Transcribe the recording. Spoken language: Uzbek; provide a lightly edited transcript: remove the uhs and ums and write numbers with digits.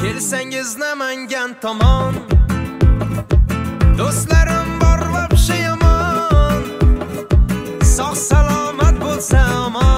kelsangiz Namangan tomon. Do'stlarim bor va yomon, sog' salomat bo'lsa omon.